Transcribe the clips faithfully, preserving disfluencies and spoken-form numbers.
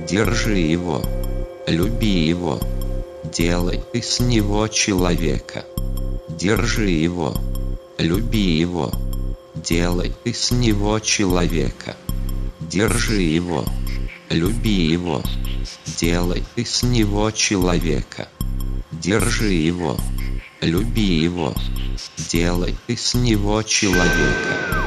Держи его, люби его, делай ты с него человека. Держи его, люби его, делай ты с него человека. Держи его, люби его, делай ты с него человека. Держи его, люби его, делай ты с него человека.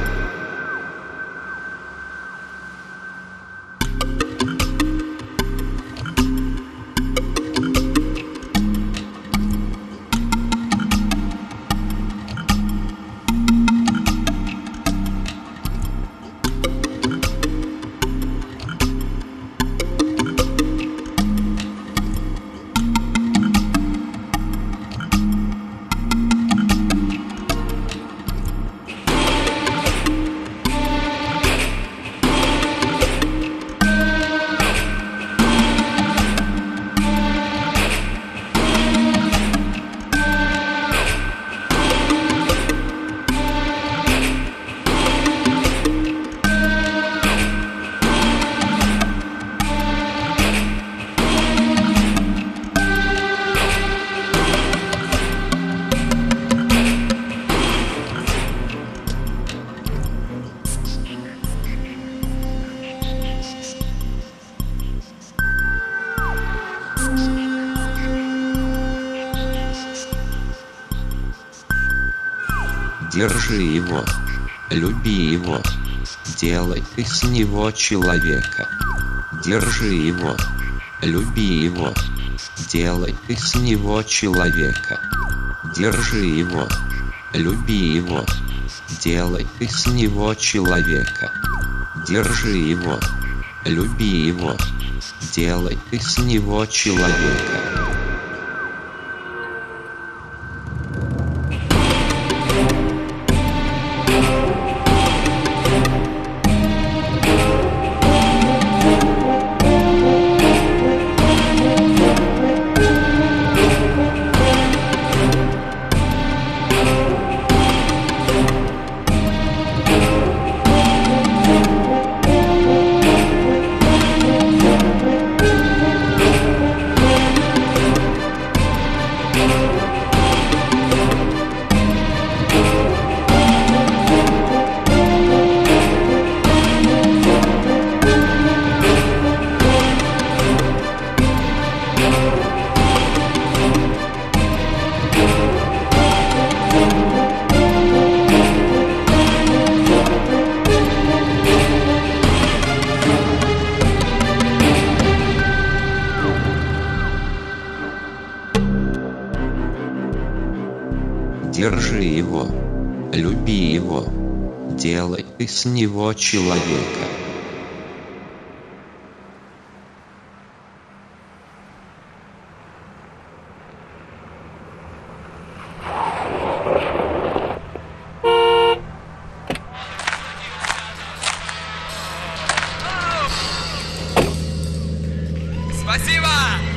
Держи его, люби его, делай ты с него человека. Держи его, люби его, делай ты с него человека. Держи его, люби его, делай ты с него человека. Держи его, люби его, делай ты с него человека. Держи его, люби его, делай ты с него человека. Спасибо!